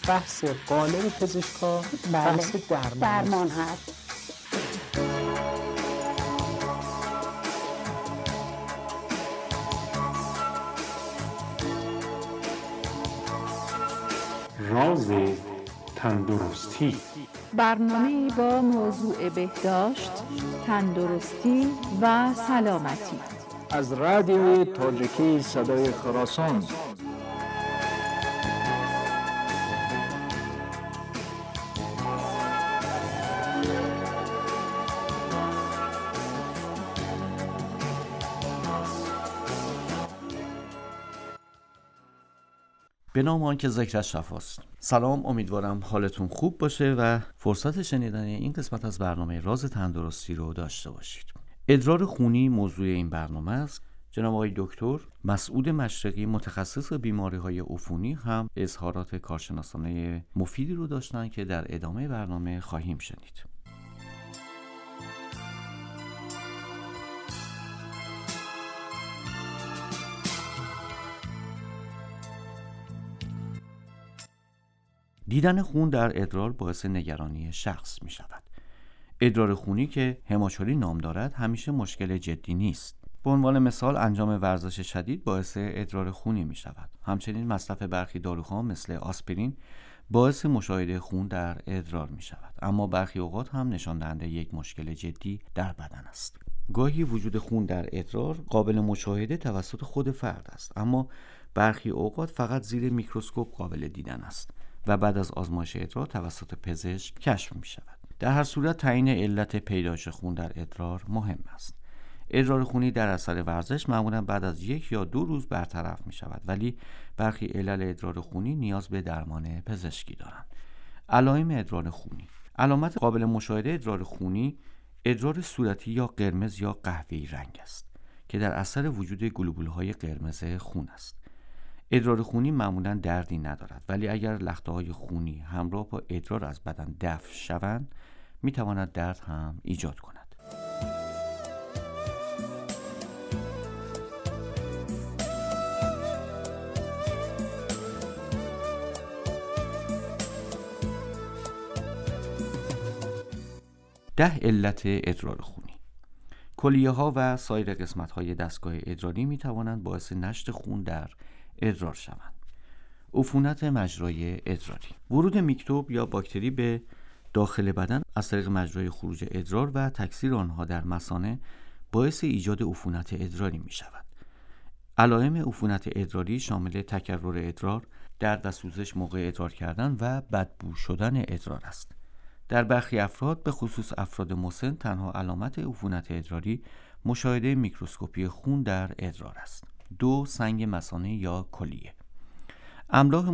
بحث قالب پزشکا بحث درمان هست. راز تندرستی، برنامه با موضوع بهداشت، تندرستی و سلامتی از رادیوی تاجیکی صدای خراسان. به نام آن که ذکرش شفاست. سلام، امیدوارم حالتون خوب باشه و فرصت شنیدن این قسمت از برنامه راز تندرستی رو داشته باشید. ادرار خونی موضوع این برنامه است. جناب آقای دکتر مسعود مشرقی متخصص بیماری‌های عفونی هم اظهارات کارشناسانه مفیدی رو داشتن که در ادامه برنامه خواهیم شنید. دیدن خون در ادرار باعث نگرانی شخص می شود. ادرار خونی که هماچالی نام دارد همیشه مشکل جدی نیست. به عنوان مثال انجام ورزش شدید باعث ادرار خونی می شود. همچنین مصرف برخی داروها مثل آسپرین باعث مشاهده خون در ادرار می شود. اما برخی اوقات هم نشان دهنده یک مشکل جدی در بدن است. گاهی وجود خون در ادرار قابل مشاهده توسط خود فرد است، اما برخی اوقات فقط زیر میکروسکوپ قابل دیدن است و بعد از آزمایش ادرار توسط پزشک کشف می شود. در هر صورت تعیین علت پیدایش خون در ادرار مهم است. ادرار خونی در اثر ورزش معمولا بعد از 1 یا 2 روز برطرف می شود، ولی برخی علل ادرار خونی نیاز به درمان پزشکی دارند. علائم ادرار خونی. علامت قابل مشاهده ادرار خونی ادرار صورتی یا قرمز یا قهوه‌ای رنگ است که در اثر وجود گلوبول‌های قرمز خون است. ادرار خونی معمولاً دردی ندارد، ولی اگر لخته‌های خونی همراه با ادرار از بدن دفع شوند می‌تواند درد هم ایجاد کند. ده علت ادرار خونی. کلیه‌ها و سایر قسمت‌های دستگاه ادراری می‌توانند باعث نشت خون در ادرار شوند. عفونت مجرای ادراری. ورود میکروب یا باکتری به داخل بدن از طریق مجرای خروج ادرار و تکثیر آنها در مثانه باعث ایجاد عفونت ادراری می شود. علائم عفونت ادراری شامل تکرر ادرار، درد و سوزش موقع ادرار کردن و بدبو شدن ادرار است. در برخی افراد به خصوص افراد مسن تنها علامت عفونت ادراری مشاهده میکروسکوپی خون در ادرار است. 2. سنگ مثانه یا کلیه. املاح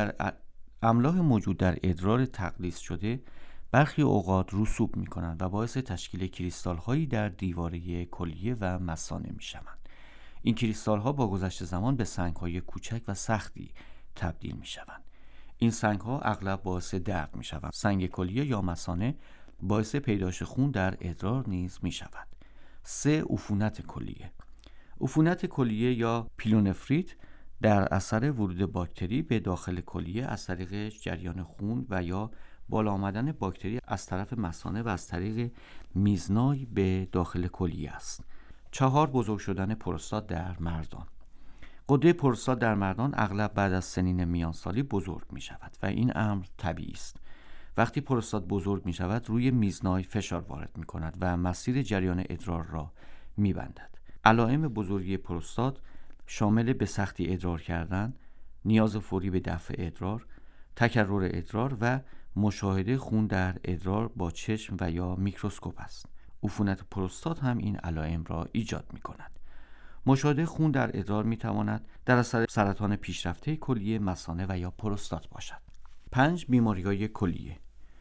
موجود در ادرار تقلیص شده برخی اوقات رسوب می کنند و باعث تشکیل کریستال هایی در دیواره کلیه و مثانه می شوند. این کریستال ها با گذشت زمان به سنگ های کوچک و سختی تبدیل می شوند. این سنگ ها اغلب باعث درد می شوند. سنگ کلیه یا مثانه باعث پیدایش خون در ادرار نیز می شود. 3. عفونت کلیه. عفونت کلیه یا پیلونفریت در اثر ورود باکتری به داخل کلیه از طریق جریان خون و یا بالا آمدن باکتری از طرف مثانه و از طریق میزنای به داخل کلیه است. 4. بزرگ شدن پروستات در مردان. غده پروستات در مردان اغلب بعد از سنین میانسالی بزرگ می شود و این امر طبیعی است. وقتی پروستات بزرگ می شود روی میزنای فشار وارد می کند و مسیر جریان ادرار را می بندد. علائم بزرگی پروستات شامل به سختی ادرار کردن، نیاز فوری به دفع ادرار، تکرر ادرار و مشاهده خون در ادرار با چشم و یا میکروسکوپ است. عفونت پروستات هم این علائم را ایجاد می کند. مشاهده خون در ادرار می تواند در اثر سرطان پیشرفته کلیه، مثانه و یا پروستات باشد. 5. بیماری‌های کلیه.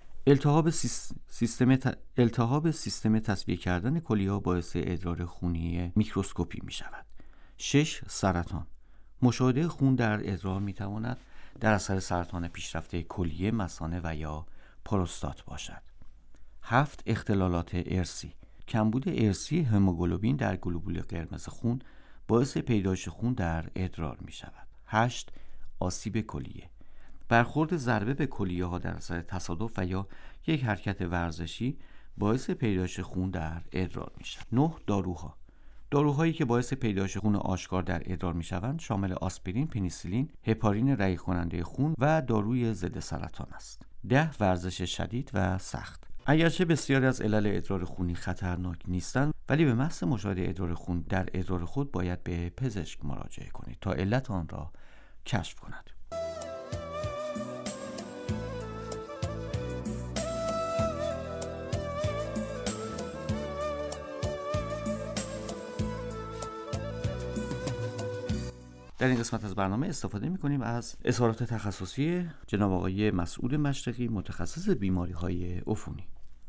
التهاب سیستم تصفیه کردن کلیه باعث ادرار خونی میکروسکوپی می شود. 6. سرطان. مشاهده خون در ادرار می تواند در اثر سرطان پیشرفته کلیه، مثانه و یا پروستات باشد. 7. اختلالات ارثی. کمبود ارثی هموگلوبین در گلوبول قرمز خون باعث پیدایش خون در ادرار می شود. 8. آسیب کلیه. برخورد ضربه به کلیه‌ها در اثر تصادف و یا یک حرکت ورزشی باعث پیدایش خون در ادرار میشن. 9. داروهایی که باعث پیدایش خون آشکار در ادرار میشوند شامل آسپرین، پنیسیلین، هپارین رعیق کننده خون و داروی ضد سرطان است. 10. ورزش شدید و سخت. اگرچه بسیاری از علل ادرار خونی خطرناک نیستند، ولی به محض مشاهده ادرار خون در ادرار خود باید به پزشک مراجعه کنید تا علت آن را کشف کند. در این قسمت از برنامه استفاده می‌کنیم از اظهارات تخصصی جناب آقای مسعود مشرقی، متخصص بیماری‌های عفونی.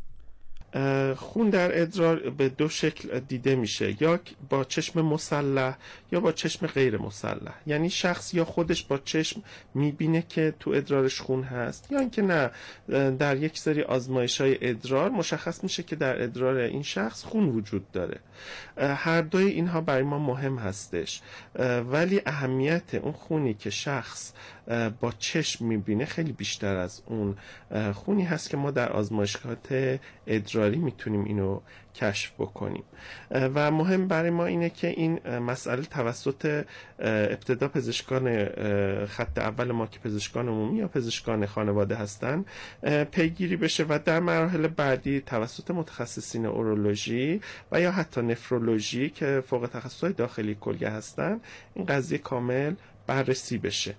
خون در ادرار به دو شکل دیده میشه، یا با چشم مسلح یا با چشم غیر مسلح. یعنی شخص یا خودش با چشم میبینه که تو ادرارش خون هست، یا اینکه نه، در یک سری آزمایش‌های ادرار مشخص میشه که در ادرار این شخص خون وجود داره. هر دوی اینها برای ما مهم هستش، ولی اهمیت اون خونی که شخص با چشم میبینه خیلی بیشتر از اون خونی هست که ما در آزمایشگاهات ادراری میتونیم اینو کشف بکنیم. و مهم برای ما اینه که این مسئله توسط ابتدا پزشکان خط اول ما که پزشکان عمومی یا پزشکان خانواده هستن پیگیری بشه و در مراحل بعدی توسط متخصصین اورولوژی و یا حتی نفرولوژی که فوق تخصصهای داخلی کلیه هستن این قضیه کامل بررسی بشه.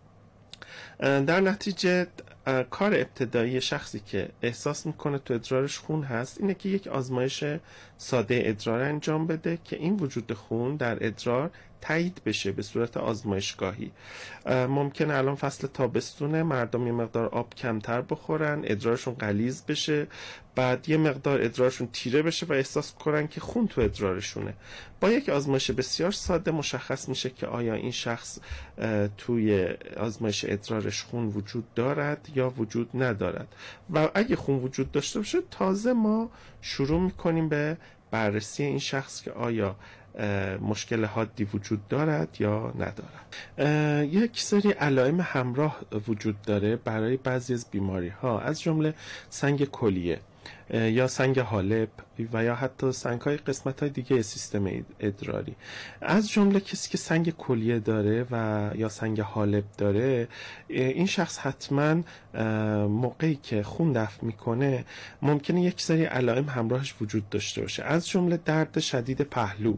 در نتیجه کار ابتدایی شخصی که احساس میکنه تو ادرارش خون هست اینه که یک آزمایش ساده ادرار انجام بده که این وجود خون در ادرار تایید بشه به صورت آزمایشگاهی. ممکنه الان فصل تابستونه، مردم یه مقدار آب کمتر بخورن، ادرارشون غلیظ بشه، بعد یه مقدار ادرارشون تیره بشه و احساس کنن که خون تو ادرارشونه. با یک آزمایش بسیار ساده مشخص میشه که آیا این شخص توی آزمایش ادرارش خون وجود دارد یا وجود ندارد، و اگه خون وجود داشته باشه تازه ما شروع میکنیم به بررسی این شخص که آیا مشکل حادی وجود دارد یا ندارد. یک سری علائم همراه وجود داره برای بعضی از بیماری ها، از جمله سنگ کلیه یا سنگ حالب و یا حتی سنگ‌های قسمت‌های دیگه سیستم ادراری. از جمله کسی که سنگ کلیه داره و یا سنگ حالب داره، این شخص حتما موقعی که خون دفع میکنه ممکنه یک سری علائم همراهش وجود داشته باشه، از جمله درد شدید پهلو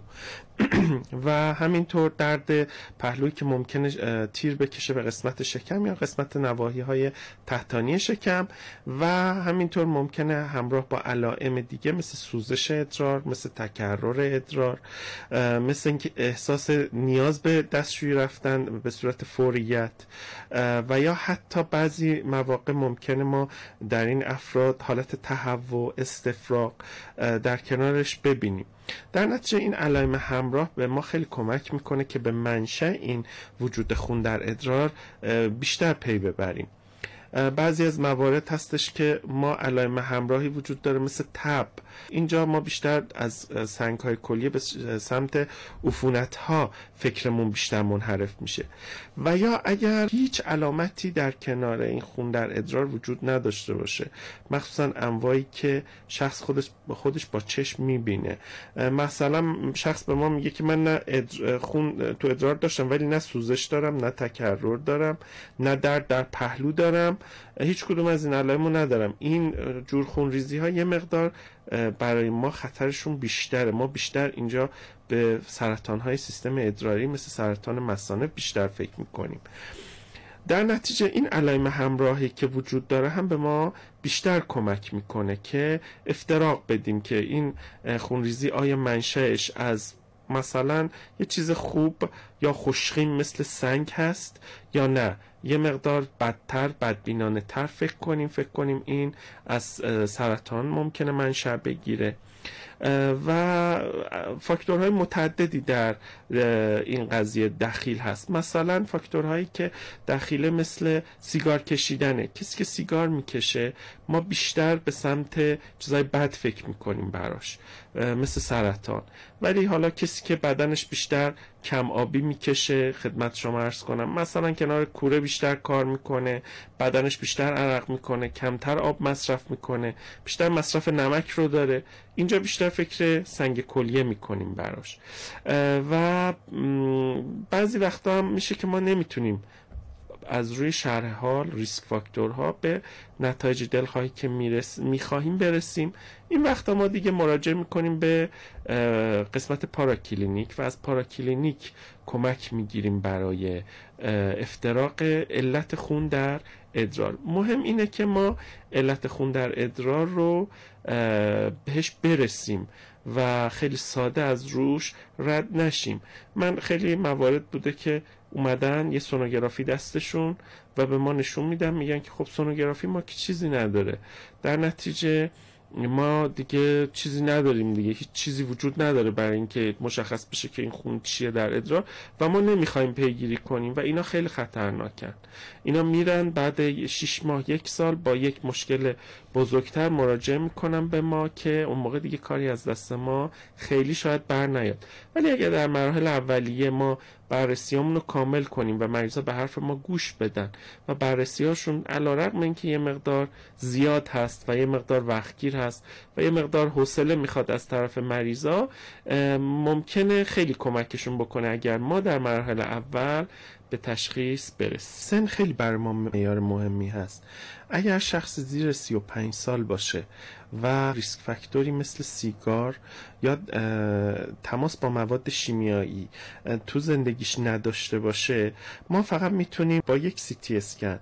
و همینطور درد پهلویی که ممکنه تیر بکشه به قسمت شکم یا قسمت نواحی‌های تحتانی شکم، و همینطور ممکنه همراه با علائم دیگه مثل سوزش ادرار، مثل تکرر ادرار، مثل اینکه احساس نیاز به دستشویی رفتن به صورت فوریت، و یا حتی بعضی مواقع ممکنه ما در این افراد حالت تهوع، استفراغ در کنارش ببینیم. در نتیجه این علائم همراه به ما خیلی کمک میکنه که به منشأ این وجود خون در ادرار بیشتر پی ببریم. بعضی از موارد هستش که ما علائم همراهی وجود داره مثل تب. اینجا ما بیشتر از سنگ‌های کلیه به سمت عفونت‌ها فکرمون بیشتر منحرف میشه. و یا اگر هیچ علامتی در کنار این خون در ادرار وجود نداشته باشه، مخصوصا انواعی که شخص خودش با چشم میبینه، مثلا شخص به ما میگه که من نه خون تو ادرار داشتم ولی نه سوزش دارم، نه تکرر دارم، نه درد در پهلو دارم، هیچ کدوم از این علائمو ندارم، این جور خونریزی ها یه مقدار برای ما خطرشون بیشتره. ما بیشتر اینجا به سرطان های سیستم ادراری مثل سرطان مثانه بیشتر فکر میکنیم. در نتیجه این علائم همراهی که وجود داره هم به ما بیشتر کمک میکنه که افتراق بدیم که این خونریزی آیا منشأش از مثلا یه چیز خوب یا خوشخیم مثل سنگ هست یا نه یه مقدار بدتر، بدبینانه تر فکر کنیم این از سرطان ممکنه منشأ بگیره. و فاکتورهای متعددی در این قضیه دخیل هست. مثلا فاکتورهایی که دخیله مثل سیگار کشیدنه. کسی که سیگار میکشه ما بیشتر به سمت چیزای بد فکر میکنیم براش، مثل سرطان. ولی حالا کسی که بدنش بیشتر کم آبی میکشه. خدمت شما عرض کنم مثلا کنار کوره بیشتر کار میکنه، بدنش بیشتر عرق میکنه، کمتر آب مصرف میکنه، بیشتر مصرف نمک رو داره. اینجا بیشتر فکر سنگ کلیه میکنیم براش. و بعضی وقتا هم میشه که ما نمیتونیم از روی شرح حال ریسک فاکتورها به نتایج دلخواهی که میخواهیم برسیم. این وقتا ما دیگه مراجعه میکنیم به قسمت پاراکلینیک و از پاراکلینیک کمک میگیریم برای افتراق علت خون در ادرار. مهم اینه که ما علت خون در ادرار رو بهش برسیم و خیلی ساده از روش رد نشیم. من خیلی موارد بوده که اومدن یه سونوگرافی دستشون و به ما نشون میدن، میگن که خب سونوگرافی ما که چیزی نداره، در نتیجه ما دیگه چیزی نداریم دیگه، هیچ چیزی وجود نداره برای اینکه مشخص بشه که این خون چیه در ادرار و ما نمیخوایم پیگیری کنیم و اینا خیلی خطرناکن. اینا میرن بعد 6 ماه 1 سال با یک مشکل بزرگتر مراجعه میکنن به ما که اون موقع دیگه کاری از دست ما خیلی شاید بر نیاد. ولی اگر در مراحل اولیه ما بررسیامون رو کامل کنیم و مریضا به حرف ما گوش بدن و بررسیاشون علیرغم اینکه یه مقدار زیاد هست و یه مقدار وقتگیر هست و یه مقدار حوصله میخواد از طرف مریضا، ممکنه خیلی کمکشون بکنه اگر ما در مراحل اول به تشخیص برسیم. سن خیلی برای ما معیار مهمی هست. اگر شخص زیر 35 سال باشه و ریسک فاکتوری مثل سیگار یا تماس با مواد شیمیایی تو زندگیش نداشته باشه، ما فقط میتونیم با یک CT اسکن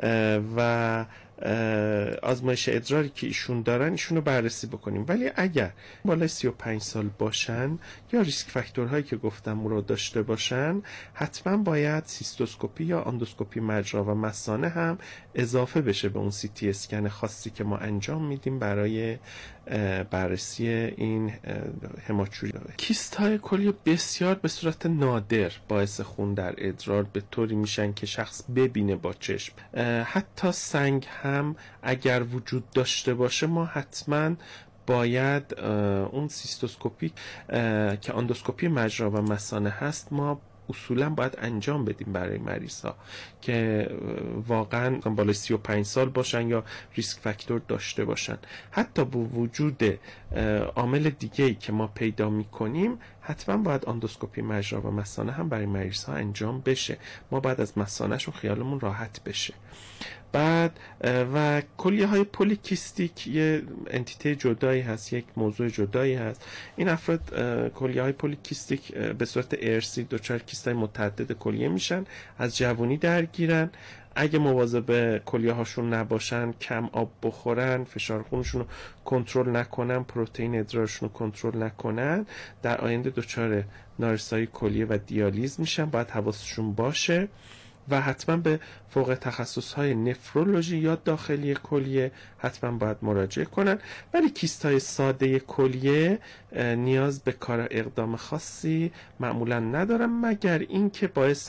و آزمایش ادراری که ایشون دارن ایشون رو بررسی بکنیم. ولی اگر بالای 35 سال باشن یا ریسک فاکتورهایی که گفتم رو داشته باشن، حتما باید سیستوسکوپی یا آندوسکوپی مجرا و مثانه هم اضافه بشه به اون CT اسکن خاصی که ما انجام میدیم برای بررسی این هماچوری. کیست های کلیه بسیار به صورت نادر باعث خون در ادرار به طوری میشن که شخص ببینه با چشم. حتی سنگ هم اگر وجود داشته باشه ما حتما باید اون سیستوسکوپی که آندوسکوپی مجرا و مثانه هست ما اصولا باید انجام بدیم برای مریض ها که واقعا بالای 35 سال باشن یا ریسک فاکتور داشته باشن. حتی با وجود عامل دیگه‌ای که ما پیدا می‌کنیم حتما باید آندوسکوپی مجرا و مثانه هم برای مریض ها انجام بشه. ما بعد از مثانه‌شون خیالمون راحت بشه. بعد و کلیه های پولیکیستیک یه انتیته جدایی هست، یک موضوع جدایی هست. این افراد کلیه های پولیکیستیک به صورت ارثی دچار کیست های متعدد کلیه میشن، از جوانی درگیرن. اگه مواظب کلیه هاشون نباشن، کم آب بخورن، فشار خونشون رو کنترل نکنن، پروتئین ادرارشون رو کنترل نکنن، در آینده دچار نارسایی کلیه و دیالیز میشن. باید حواسشون باشه و حتما به فوق تخصص‌های نفرولوژی یا داخلی کلیه حتما باید مراجعه کنن. ولی کیست‌های ساده کلیه نیاز به کار اقدام خاصی معمولا ندارن، مگر اینکه باعث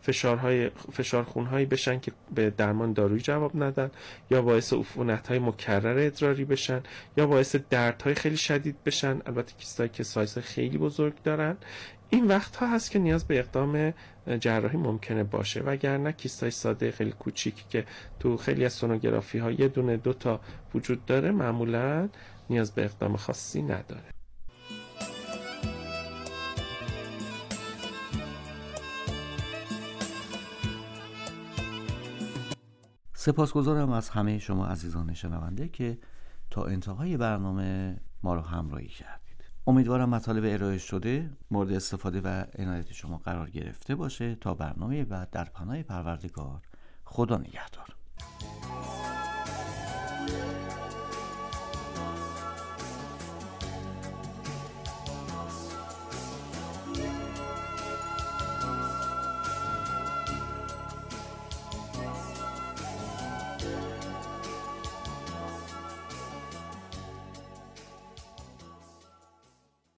فشار خون‌هایی بشن که به درمان دارویی جواب ندن، یا باعث عفونت‌های مکرر ادراری بشن، یا باعث دردهای خیلی شدید بشن. البته کیست‌هایی که سایز خیلی بزرگ دارن، این وقت ها هست که نیاز به اقدام جراحی ممکنه باشه. وگرنه کیست‌های ساده خیلی کوچیکی که تو خیلی از سونوگرافی ها یه دونه 2 تا وجود داره معمولا نیاز به اقدام خاصی نداره. سپاسگزارم از همه شما عزیزان شنونده که تا انتهای برنامه ما رو همراهی کردید. امیدوارم مطالب ارائه شده مورد استفاده و عنایت شما قرار گرفته باشه. تا برنامه بعد در پناه پروردگار، خدا نگهدار.